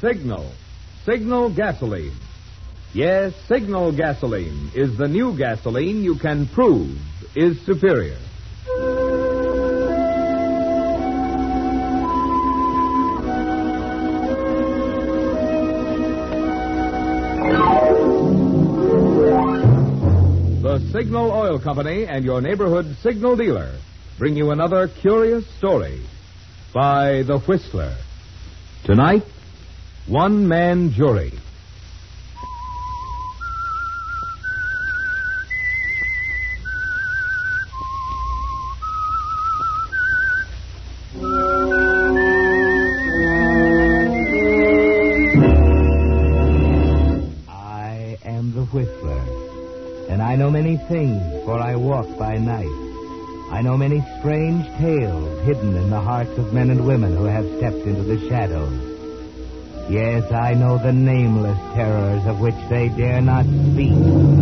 Signal. Signal gasoline. Yes, Signal gasoline is the new gasoline you can prove is superior. The Signal Oil Company and your neighborhood Signal dealer bring you another curious story by The Whistler. Tonight, one-man jury. I am The Whistler, and I know many things, for I walk by night. I know many strange tales hidden in the hearts of men and women who have stepped into the shadows. Yes, I know the nameless terrors of which they dare not speak.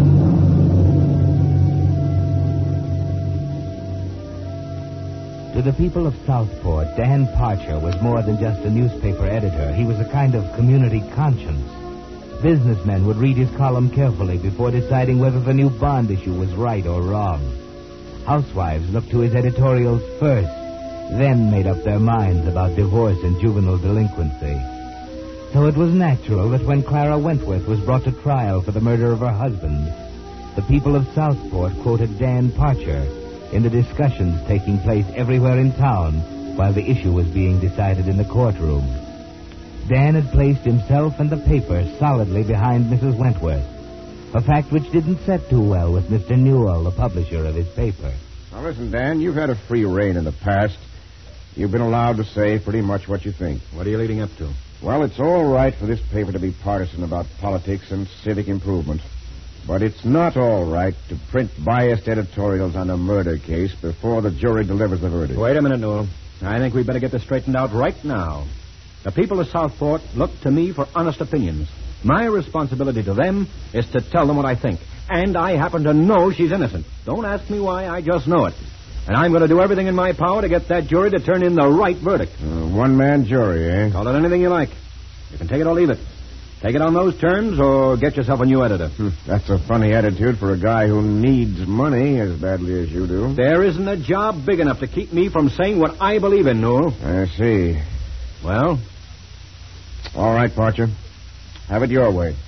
To the people of Southport, Dan Parcher was more than just a newspaper editor. He was a kind of community conscience. Businessmen would read his column carefully before deciding whether the new bond issue was right or wrong. Housewives looked to his editorials first, then made up their minds about divorce and juvenile delinquency. So it was natural that when Clara Wentworth was brought to trial for the murder of her husband, the people of Southport quoted Dan Parcher in the discussions taking place everywhere in town while the issue was being decided in the courtroom. Dan had placed himself and the paper solidly behind Mrs. Wentworth, a fact which didn't set too well with Mr. Newell, the publisher of his paper. Now, listen, Dan, you've had a free rein in the past. You've been allowed to say pretty much what you think. What are you leading up to? Well, it's all right for this paper to be partisan about politics and civic improvement. But it's not all right to print biased editorials on a murder case before the jury delivers the verdict. Wait a minute, Newell. I think we'd better get this straightened out right now. The people of Southport look to me for honest opinions. My responsibility to them is to tell them what I think. And I happen to know she's innocent. Don't ask me why, I just know it. And I'm going to do everything in my power to get that jury to turn in the right verdict. One-man jury, eh? Call it anything you like. You can take it or leave it. Take it on those terms or get yourself a new editor. That's a funny attitude for a guy who needs money as badly as you do. There isn't a job big enough to keep me from saying what I believe in, Newell. I see. Well? All right, Parcher. Have it your way.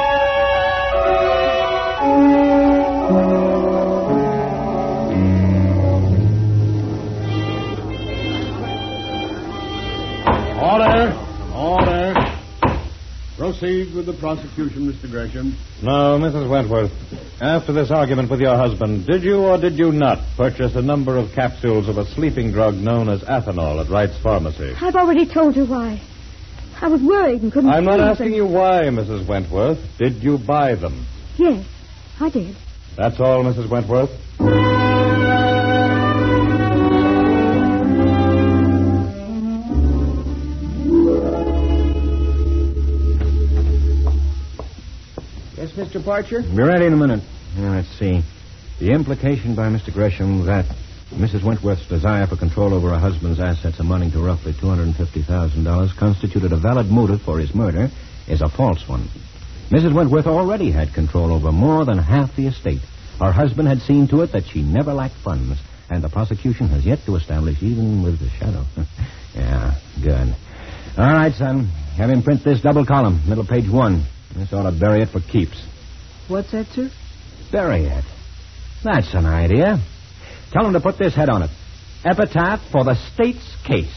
Order. Proceed with the prosecution, Mr. Gresham. No, Mrs. Wentworth. After this argument with your husband, did you or did you not purchase a number of capsules of a sleeping drug known as Athanol at Wright's Pharmacy? I've already told you why. I was worried and couldn't I'm not sleep asking you why, Mrs. Wentworth. Did you buy them? Yes, I did. That's all, Mrs. Wentworth? Yes, Mr. Parcher? Be ready in a minute. Now, let's see. The implication by Mr. Gresham that Mrs. Wentworth's desire for control over her husband's assets amounting to roughly $250,000 constituted a valid motive for his murder is a false one. Mrs. Wentworth already had control over more than half the estate. Her husband had seen to it that she never lacked funds, and the prosecution has yet to establish even with the shadow. Yeah, good. All right, son. Have him print this double column, middle page 1. This ought to bury it for keeps. What's that, sir? Bury it. That's an idea. Tell him to put this head on it. Epitaph for the state's case.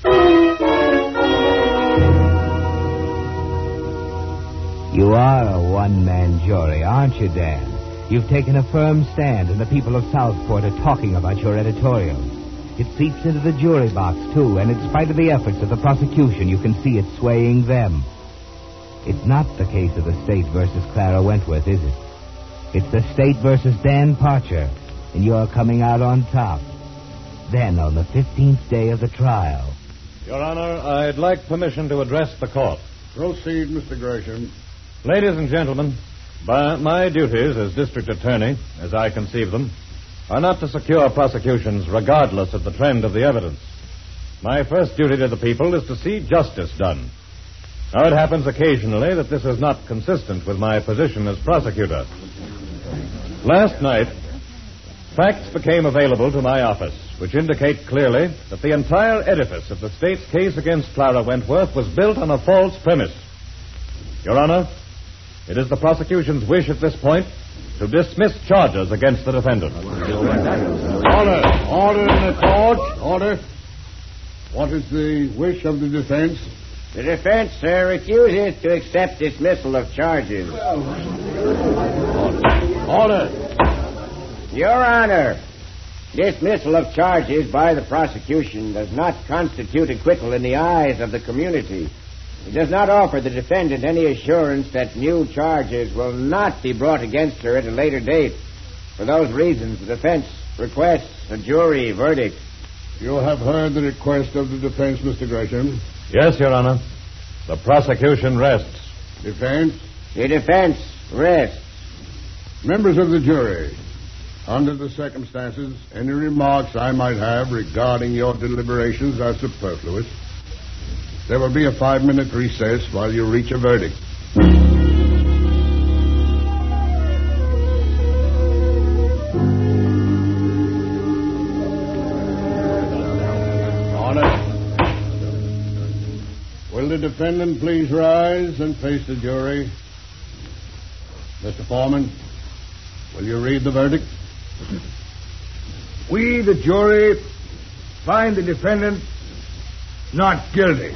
You are a one-man jury, aren't you, Dan? You've taken a firm stand, and the people of Southport are talking about your editorials. It seeps into the jury box, too, and in spite of the efforts of the prosecution, you can see it swaying them. It's not the case of the state versus Clara Wentworth, is it? It's the state versus Dan Parcher, and you're coming out on top. Then, on the 15th day of the trial... Your Honor, I'd like permission to address the court. Proceed, Mr. Gresham. Ladies and gentlemen, my duties as district attorney, as I conceive them, are not to secure prosecutions regardless of the trend of the evidence. My first duty to the people is to see justice done. Now, it happens occasionally that this is not consistent with my position as prosecutor. Last night, facts became available to my office which indicate clearly that the entire edifice of the state's case against Clara Wentworth was built on a false premise. Your Honor, it is the prosecution's wish at this point to dismiss charges against the defendant. Order. Order in the court. Order. What is the wish of the defense? The defense, sir, refuses to accept dismissal of charges. Order. Your Honor, dismissal of charges by the prosecution does not constitute acquittal in the eyes of the community. It does not offer the defendant any assurance that new charges will not be brought against her at a later date. For those reasons, the defense requests a jury verdict. You have heard the request of the defense, Mr. Gresham. Yes, Your Honor. The prosecution rests. Defense? The defense rests. Members of the jury, under the circumstances, any remarks I might have regarding your deliberations are superfluous. There will be a 5-minute recess while you reach a verdict. Order. Will the defendant please rise and face the jury? Mr. Foreman, will you read the verdict? We, the jury, find the defendant not guilty.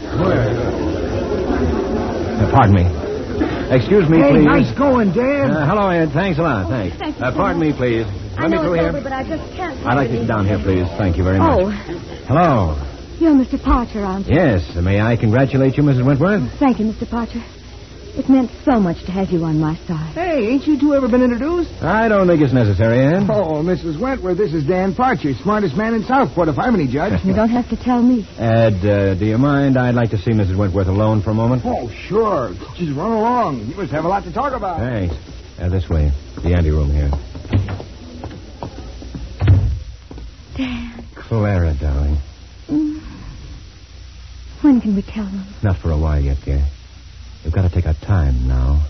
Pardon me. Excuse me, Hey, please. nice going, Dan. Hello, Ed. Thanks a lot. Thanks. Thank you so Pardon me, please. I Let me know through it's here. over, but I just can't. I'd like to sit down here, please. Thank you very much. Oh, Hello. you're Mr. Parcher, aren't you? Yes. May I congratulate you, Mrs. Wentworth? Thank you, Mr. Parcher. It meant so much to have you on my side. Hey, ain't you two ever been introduced? I don't think it's necessary, Ed. Oh, Mrs. Wentworth, this is Dan Parcher, smartest man in Southport, if I'm any judge. You don't have to tell me. Ed, do you mind? I'd like to see Mrs. Wentworth alone for a moment. Oh, sure. Just run along. You must have a lot to talk about. Thanks. This way. The anteroom here. Dan. Clara, darling. When can we tell them? Not for a while yet, dear. We've got to take our time now.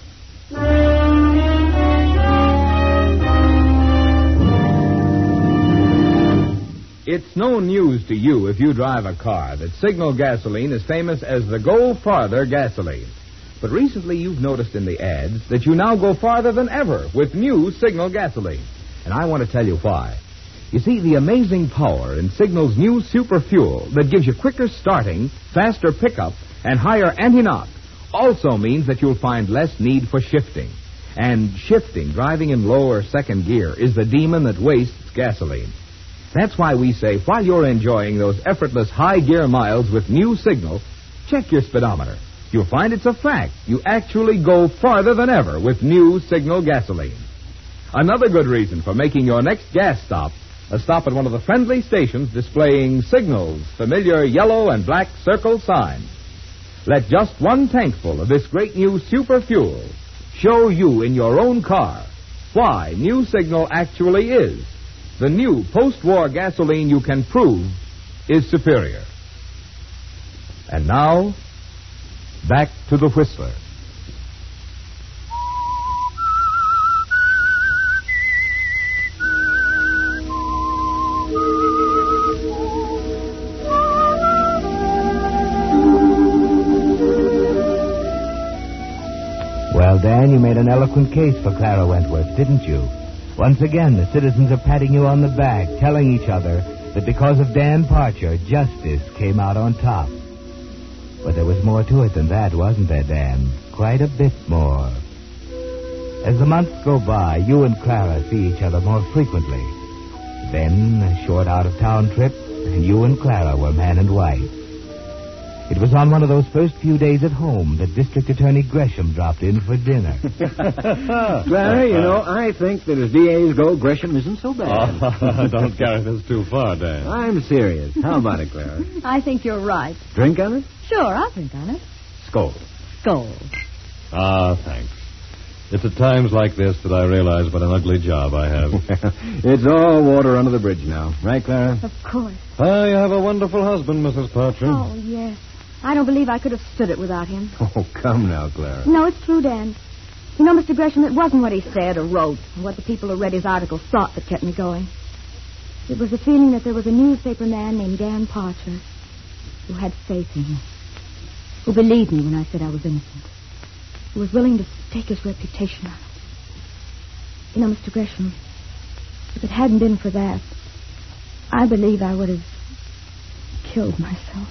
It's no news to you if you drive a car that Signal Gasoline is famous as the Go Farther gasoline. But recently you've noticed in the ads that you now go farther than ever with new Signal Gasoline. And I want to tell you why. You see, the amazing power in Signal's new Super Fuel that gives you quicker starting, faster pickup, and higher anti-knock also means that you'll find less need for shifting. And shifting, driving in low or second gear, is the demon that wastes gasoline. That's why we say, while you're enjoying those effortless high gear miles with new Signal, check your speedometer. You'll find it's a fact. You actually go farther than ever with new Signal gasoline. Another good reason for making your next gas stop a stop at one of the friendly stations displaying Signal's familiar yellow and black circle sign. Let just one tankful of this great new Super Fuel show you in your own car why new Signal actually is the new post-war gasoline you can prove is superior. And now, back to the Whistler. Well, Dan, you made an eloquent case for Clara Wentworth, didn't you? Once again, the citizens are patting you on the back, telling each other that because of Dan Parcher, justice came out on top. But there was more to it than that, wasn't there, Dan? Quite a bit more. As the months go by, you and Clara see each other more frequently. Then, a short out-of-town trip, and you and Clara were man and wife. It was on one of those first few days at home that District Attorney Gresham dropped in for dinner. Clara, you know, I think that as DAs go, Gresham isn't so bad. Don't carry this too far, Dan. I'm serious. How about it, Clara? I think you're right. Drink on it? Sure, I'll drink on it. Skull. Gold. Thanks. It's at times like this that I realize what an ugly job I have. It's all water under the bridge now. Right, Clara? Of course. You have a wonderful husband, Mrs. Parcher. Oh, yes. I don't believe I could have stood it without him. Oh, come now, Clara. No, it's true, Dan. You know, Mr. Gresham, it wasn't what he said or wrote, or what the people who read his articles thought that kept me going. It was the feeling that there was a newspaper man named Dan Parcher who had faith in me, who believed me when I said I was innocent, who was willing to stake his reputation on it. You know, Mr. Gresham, if it hadn't been for that, I believe I would have killed myself.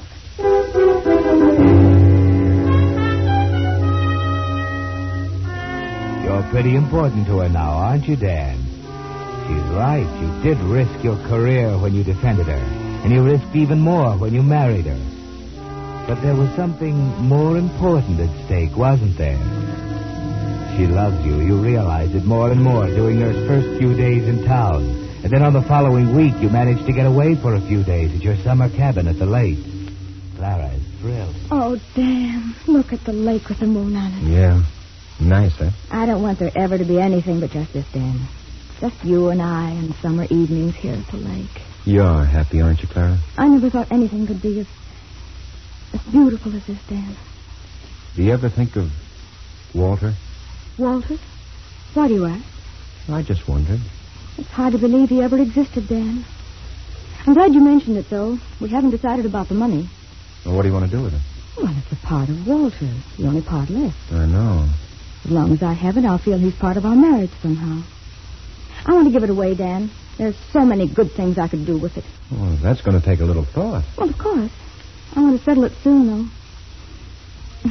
You're pretty important to her now, aren't you, Dan? She's right. You did risk your career when you defended her, and you risked even more when you married her. But there was something more important at stake, wasn't there? She loves you. You realized it more and more during those first few days in town. And then on the following week, you managed to get away for a few days at your summer cabin at the lake. Clara is thrilled. Oh, Dan, look at the lake with the moon on it. Yeah. Nice, eh? I don't want there ever to be anything but just this, Dan. Just you and I and summer evenings here at the lake. You're happy, aren't you, Clara? I never thought anything could be as beautiful as this, Dan. Do you ever think of Walter? Walter? Why do you ask? I just wondered. It's hard to believe he ever existed, Dan. I'm glad you mentioned it, though. We haven't decided about the money. Well, what do you want to do with it? Well, it's a part of Walter. The only part left. I know. As long as I have it, I'll feel he's part of our marriage somehow. I want to give it away, Dan. There's so many good things I could do with it. Well, that's going to take a little thought. Well, of course. I want to settle it soon, though.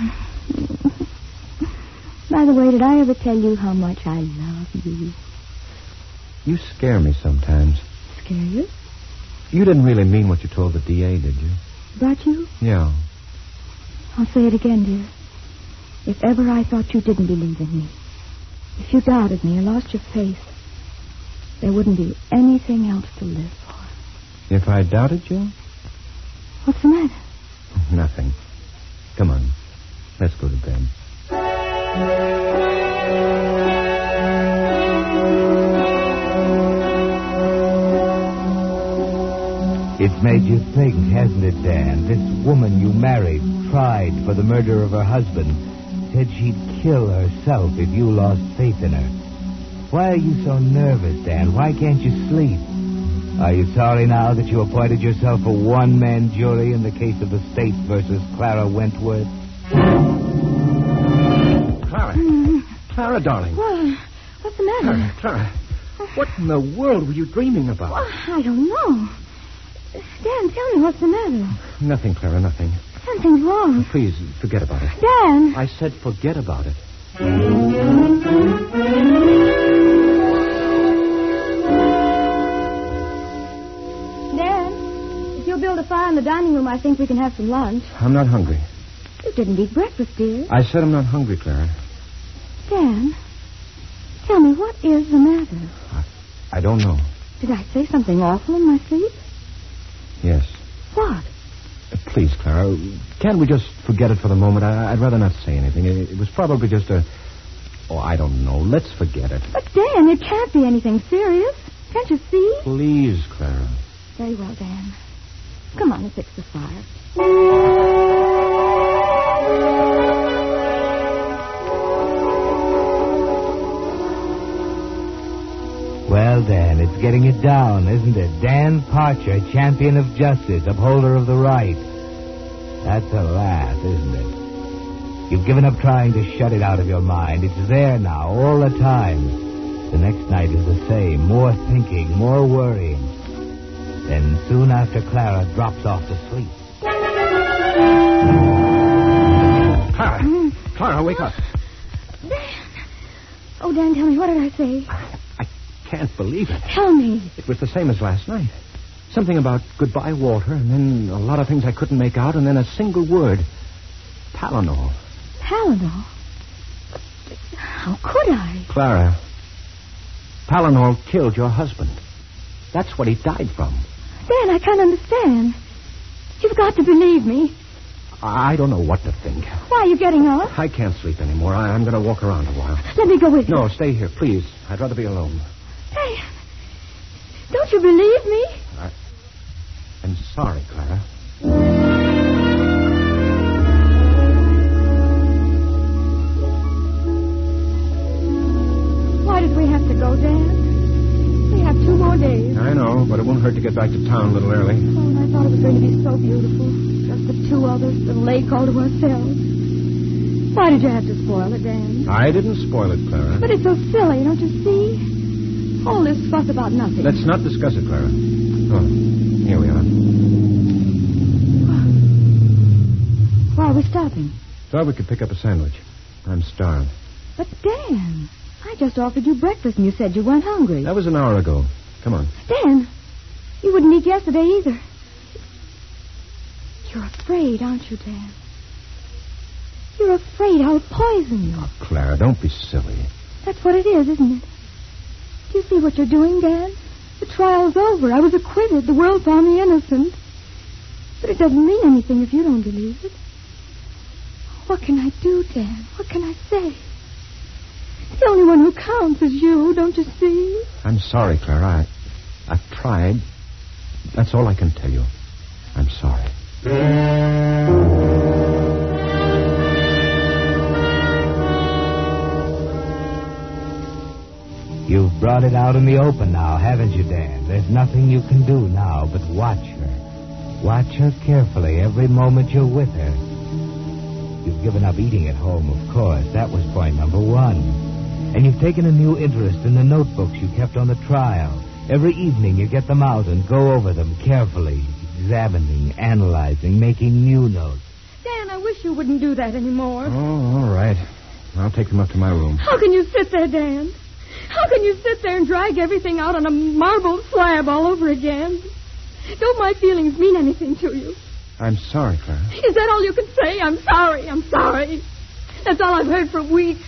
By the way, did I ever tell you how much I love you? You scare me sometimes. Scare you? You didn't really mean what you told the DA, did you? About you? Yeah. I'll say it again, dear. If ever I thought you didn't believe in me, if you doubted me or lost your faith, there wouldn't be anything else to live for. If I doubted you? What's the matter? Nothing. Come on. Let's go to bed. It's made you think, hasn't it, Dan? This woman you married, tried for the murder of her husband, said she'd kill herself if you lost faith in her. Why are you so nervous, Dan? Why can't you sleep? Are you sorry now that you appointed yourself a one-man jury in the case of the state versus Clara Wentworth? Clara. Clara, darling. Well, what's the matter? Clara. What in the world were you dreaming about? Well, I don't know. Dan, tell me what's the matter. Nothing, Clara, nothing. Something's wrong. Please, forget about it. Dan! I said forget about it. Dan, if you'll build a fire in the dining room, I think we can have some lunch. I'm not hungry. You didn't eat breakfast, dear. I said I'm not hungry, Clara. Dan, tell me, what is the matter? I don't know. Did I say something awful in my sleep? Yes. What? Please, Clara, can't we just forget it for the moment? I'd rather not say anything. It was probably just a... Oh, I don't know. Let's forget it. But, Dan, it can't be anything serious. Can't you see? Please, Clara. Very well, Dan. Come on and fix the fire. Well, Dan, it's getting it down, isn't it? Dan Parcher, champion of justice, upholder of the right. That's a laugh, isn't it? You've given up trying to shut it out of your mind. It's there now, all the time. The next night is the same. More thinking, more worrying. Then soon after, Clara drops off to sleep. Clara! Clara, wake up. Dan! Oh, Dan, tell me, what did I say? I can't believe it. Tell me. It was the same as last night. Something about goodbye, Walter, and then a lot of things I couldn't make out, and then a single word. Tylenol. Tylenol? How could I? Clara, Tylenol killed your husband. That's what he died from. Dan, I can't understand. You've got to believe me. I don't know what to think. Why are you getting up? I can't sleep anymore. I'm going to walk around a while. Let me go with you. No, stay here, please. I'd rather be alone. Dan, don't you believe me? I'm sorry, Clara. hurt to get back to town a little early. Oh, and I thought it was going to be so beautiful. Just the two of us, the lake all to ourselves. Why did you have to spoil it, Dan? I didn't spoil it, Clara. But it's so silly, don't you see? All this fuss about nothing. Let's not discuss it, Clara. Oh, here we are. Why are we stopping? Thought we could pick up a sandwich. I'm starved. But, Dan, I just offered you breakfast and you said you weren't hungry. That was an hour ago. Come on. Dan, you wouldn't eat yesterday either. You're afraid, aren't you, Dan? You're afraid I'll poison you. Oh, Clara, don't be silly. That's what it is, isn't it? Do you see what you're doing, Dan? The trial's over. I was acquitted. The world found me innocent. But it doesn't mean anything if you don't believe it. What can I do, Dan? What can I say? The only one who counts is you, don't you see? I'm sorry, Clara. I've tried. That's all I can tell you. I'm sorry. You've brought it out in the open now, haven't you, Dan? There's nothing you can do now but watch her. Watch her carefully every moment you're with her. You've given up eating at home, of course. That was point number one. And you've taken a new interest in the notebooks you kept on the trial. Every evening you get them out and go over them carefully, examining, analyzing, making new notes. Dan, I wish you wouldn't do that anymore. Oh, all right. I'll take them up to my room. How can you sit there, Dan? How can you sit there and drag everything out on a marble slab all over again? Don't my feelings mean anything to you? I'm sorry, Clara. Is that all you can say? I'm sorry. I'm sorry. That's all I've heard for weeks.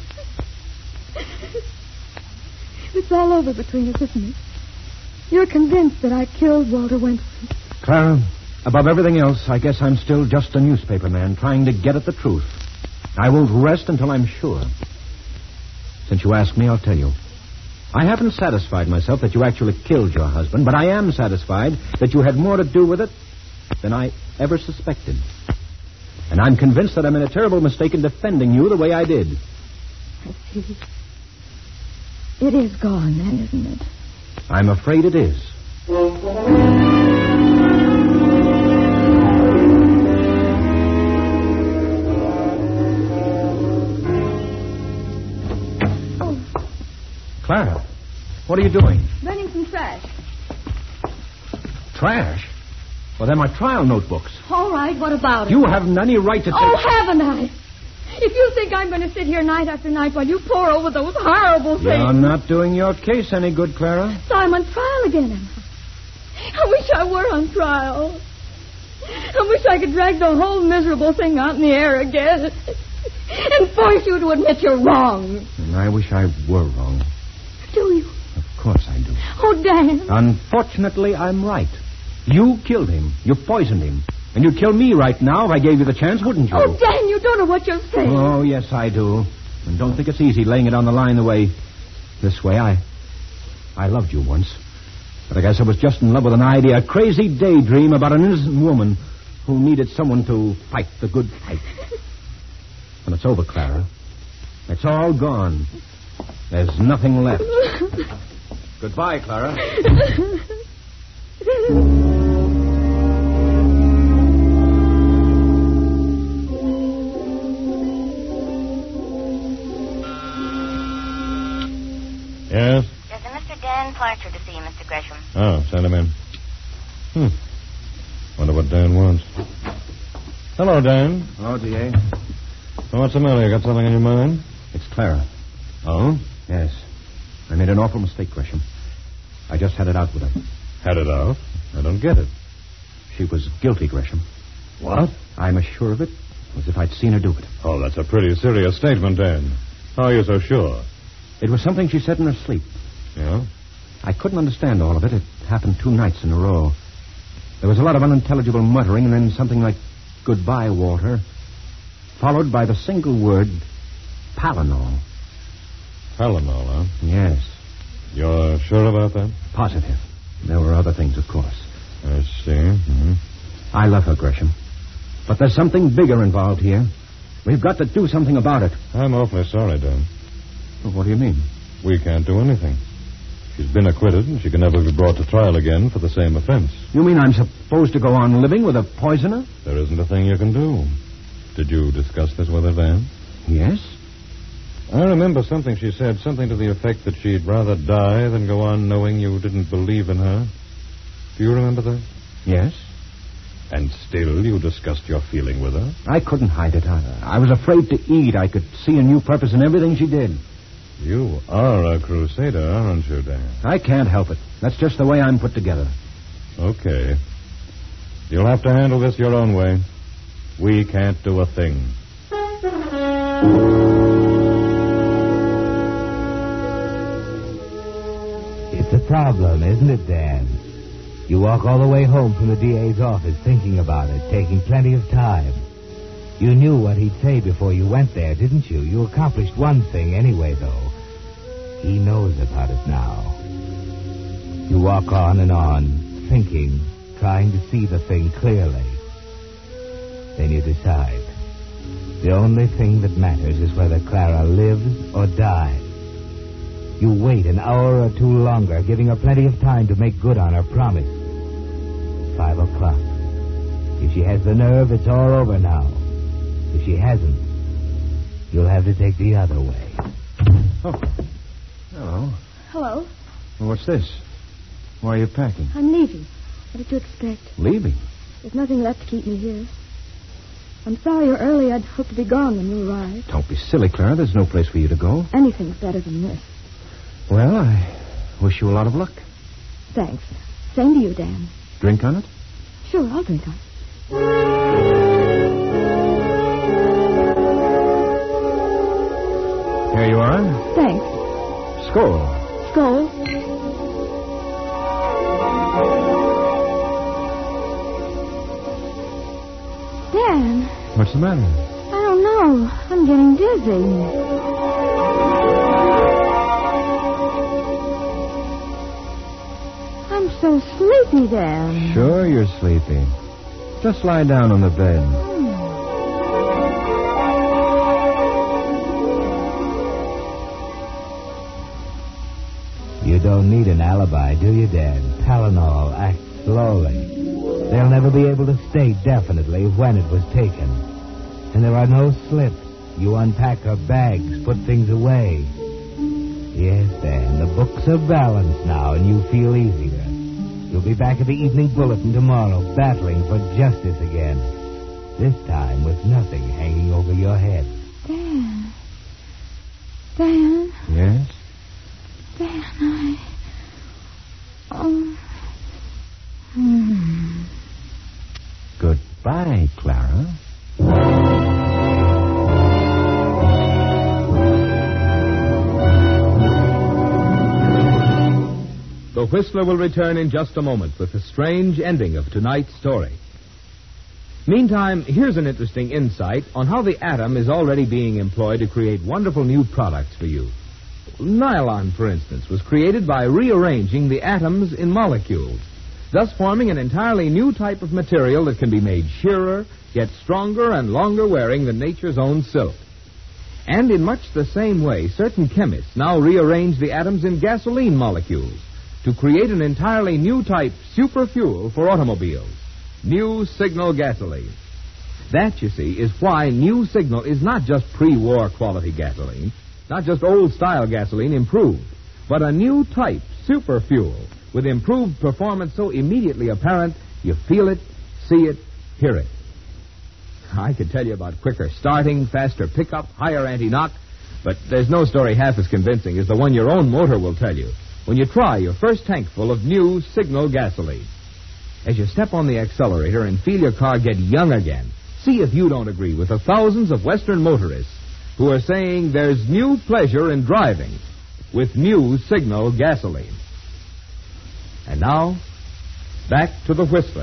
It's all over between us, isn't it? You're convinced that I killed Walter Wentworth. Clara, above everything else, I guess I'm still just a newspaper man trying to get at the truth. I won't rest until I'm sure. Since you asked me, I'll tell you. I haven't satisfied myself that you actually killed your husband, but I am satisfied that you had more to do with it than I ever suspected. And I'm convinced that I'm in a terrible mistake in defending you the way I did. I see. It is gone, then, isn't it? I'm afraid it is. Clara, what are you doing? Running some trash. Trash? Well, they're my trial notebooks. All right, what about it? You haven't any right to take... Oh, haven't I? If you think I'm going to sit here night after night while you pore over those horrible things... You're not doing your case any good, Clara. So I'm on trial again, am I? I wish I were on trial. I wish I could drag the whole miserable thing out in the air again and force you to admit you're wrong. And I wish I were wrong. Do you? Of course I do. Oh, Dan. Unfortunately, I'm right. You killed him. You poisoned him. And you'd kill me right now if I gave you the chance, wouldn't you? Oh, Dan, you don't know what you're saying. Oh, yes, I do. And don't think it's easy laying it on the line this way. I loved you once. But I guess I was just in love with an idea, a crazy daydream about an innocent woman who needed someone to fight the good fight. And it's over, Clara. It's all gone. There's nothing left. Goodbye, Clara. Yes? There's a Mr. Dan Parcher to see you, Mr. Gresham. Oh, send him in. Wonder what Dan wants. Hello, Dan. Hello, D.A. Well, what's the matter? You got something on your mind? It's Clara. Oh? Yes. I made an awful mistake, Gresham. I just had it out with her. Had it out? I don't get it. She was guilty, Gresham. What? I'm as sure of it as if I'd seen her do it. Oh, that's a pretty serious statement, Dan. How are you so sure? It was something she said in her sleep. Yeah? I couldn't understand all of it. It happened 2 nights in a row. There was a lot of unintelligible muttering and then something like, "Goodbye, Walter," followed by the single word, Palinol. Palinol, huh? Yes. You're sure about that? Positive. There were other things, of course. I see. Mm-hmm. I love her, Gresham. But there's something bigger involved here. We've got to do something about it. I'm awfully sorry, Dan. Well, what do you mean? We can't do anything. She's been acquitted, and she can never be brought to trial again for the same offense. You mean I'm supposed to go on living with a poisoner? There isn't a thing you can do. Did you discuss this with her, Van? Yes. I remember something she said, something to the effect that she'd rather die than go on knowing you didn't believe in her. Do you remember that? Yes. And still you discussed your feeling with her? I couldn't hide it. I was afraid to eat. I could see a new purpose in everything she did. You are a crusader, aren't you, Dan? I can't help it. That's just the way I'm put together. Okay. You'll have to handle this your own way. We can't do a thing. It's a problem, isn't it, Dan? You walk all the way home from the DA's office thinking about it, taking plenty of time. You knew what he'd say before you went there, didn't you? You accomplished one thing anyway, though. He knows about it now. You walk on and on, thinking, trying to see the thing clearly. Then you decide. The only thing that matters is whether Clara lives or dies. You wait an hour or two longer, giving her plenty of time to make good on her promise. 5 o'clock. If she has the nerve, it's all over now. If she hasn't, you'll have to take the other way. Oh. Hello. Hello. Well, what's this? Why are you packing? I'm leaving. What did you expect? Leaving? There's nothing left to keep me here. I'm sorry you're early. I'd hoped to be gone when you arrived. Don't be silly, Clara. There's no place for you to go. Anything's better than this. Well, I wish you a lot of luck. Thanks. Same to you, Dan. Drink on it? Sure, I'll drink on it. Here you are. Thanks. Skål. Skål. Dan. What's the matter? I don't know. I'm getting dizzy. I'm so sleepy, Dan. Sure you're sleepy. Just lie down on the bed. You don't need an alibi, do you, Dan? Tylenol acts slowly. They'll never be able to state definitely when it was taken. And there are no slips. You unpack her bags, put things away. Yes, Dan, the books are balanced now, and you feel easier. You'll be back at the Evening Bulletin tomorrow, battling for justice again. This time with nothing hanging over your head. Dan. Dan. Yes? Dan, Goodbye, Clara. The Whistler will return in just a moment with the strange ending of tonight's story. Meantime, here's an interesting insight on how the atom is already being employed to create wonderful new products for you. Nylon, for instance, was created by rearranging the atoms in molecules, thus forming an entirely new type of material that can be made sheerer, yet stronger and longer wearing than nature's own silk. And in much the same way, certain chemists now rearrange the atoms in gasoline molecules to create an entirely new type super fuel for automobiles, New Signal gasoline. That, you see, is why New Signal is not just pre-war quality gasoline, not just old-style gasoline improved, but a new type super fuel with improved performance so immediately apparent you feel it, see it, hear it. I could tell you about quicker starting, faster pickup, higher anti-knock, but there's no story half as convincing as the one your own motor will tell you when you try your first tankful of New Signal gasoline. As you step on the accelerator and feel your car get young again, see if you don't agree with the thousands of Western motorists who are saying there's new pleasure in driving with New Signal gasoline. And now, back to the Whistler.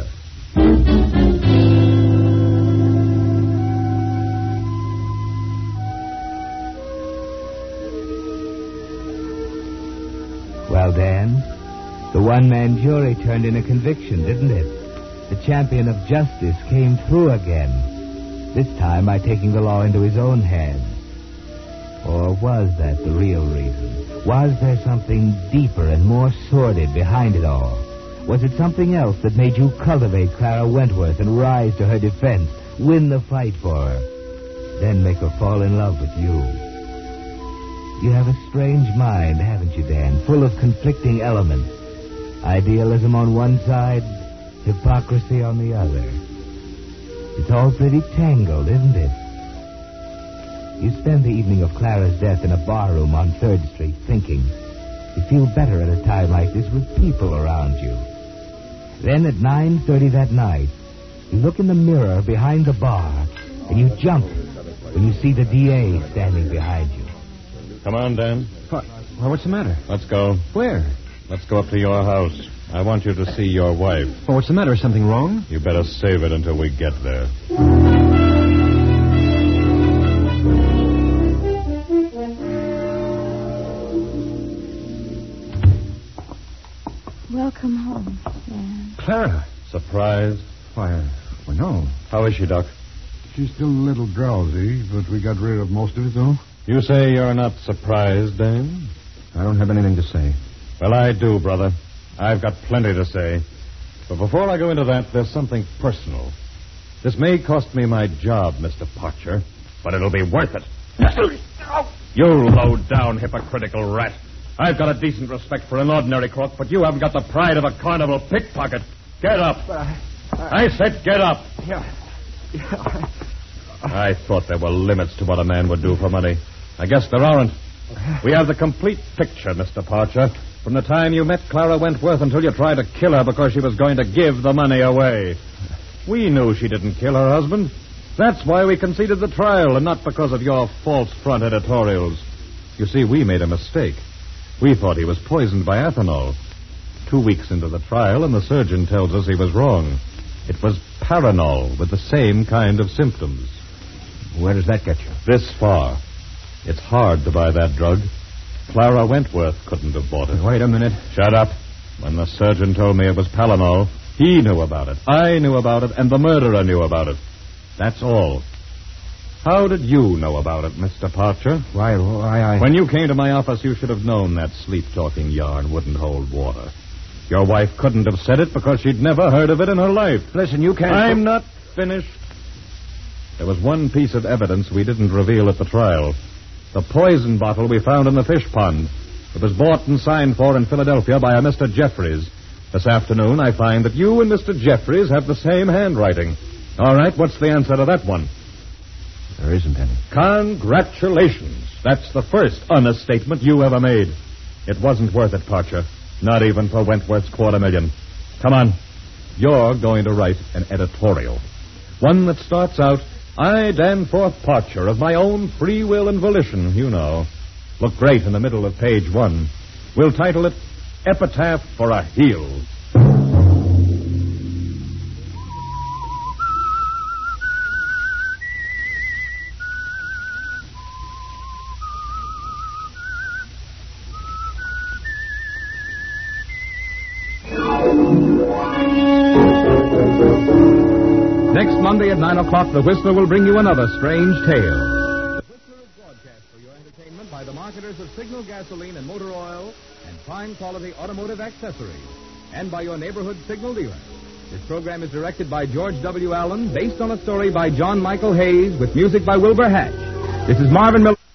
Well, Dan, the one-man jury turned in a conviction, didn't it? The champion of justice came through again, this time by taking the law into his own hands. Or was that the real reason? Was there something deeper and more sordid behind it all? Was it something else that made you cultivate Clara Wentworth and rise to her defense, win the fight for her, then make her fall in love with you? You have a strange mind, haven't you, Dan? Full of conflicting elements. Idealism on one side, hypocrisy on the other. It's all pretty tangled, isn't it? You spend the evening of Clara's death in a barroom on 3rd Street thinking. You feel better at a time like this with people around you. Then at 9:30 that night, you look in the mirror behind the bar, and you jump when you see the DA standing behind you. Come on, Dan. Well, what's the matter? Let's go. Where? Let's go up to your house. I want you to see your wife. Well, what's the matter? Is something wrong? You better save it until we get there. Welcome home, Dan. Clara. Surprised? Why, well, no. How is she, Doc? She's still a little drowsy, but we got rid of most of it, though. You say you're not surprised, Dan? I don't have anything to say. Well, I do, brother. I've got plenty to say. But before I go into that, there's something personal. This may cost me my job, Mr. Parcher, but it'll be worth it. You low-down, hypocritical rat. I've got a decent respect for an ordinary crook, but you haven't got the pride of a carnival pickpocket. Get up. I said get up. I thought there were limits to what a man would do for money. I guess there aren't. We have the complete picture, Mr. Parcher, from the time you met Clara Wentworth until you tried to kill her because she was going to give the money away. We knew she didn't kill her husband. That's why we conceded the trial, and not because of your false front editorials. You see, we made a mistake. We thought he was poisoned by ethanol. 2 weeks into the trial, and the surgeon tells us he was wrong. It was Paranol with the same kind of symptoms. Where does that get you? This far. It's hard to buy that drug. Clara Wentworth couldn't have bought it. Wait a minute. Shut up. When the surgeon told me it was Paranol, he knew about it, I knew about it, and the murderer knew about it. That's all. How did you know about it, Mr. Parcher? Why, I... When you came to my office, you should have known that sleep-talking yarn wouldn't hold water. Your wife couldn't have said it because she'd never heard of it in her life. Listen, you can't... I'm not finished. There was one piece of evidence we didn't reveal at the trial. The poison bottle we found in the fish pond. It was bought and signed for in Philadelphia by a Mr. Jeffries. This afternoon, I find that you and Mr. Jeffries have the same handwriting. All right, what's the answer to that one? There isn't any. Congratulations. That's the first honest statement you ever made. It wasn't worth it, Parcher. Not even for Wentworth's $250,000. Come on. You're going to write an editorial. One that starts out, I, Danforth Parcher, of my own free will and volition, you know. Look great in the middle of page 1. We'll title it Epitaph for a Heel. Next Monday at 9 o'clock, The Whistler will bring you another strange tale. The Whistler is broadcast for your entertainment by the marketers of Signal gasoline and motor oil and fine-quality automotive accessories, and by your neighborhood Signal dealer. This program is directed by George W. Allen, based on a story by John Michael Hayes, with music by Wilbur Hatch. This is Marvin Miller.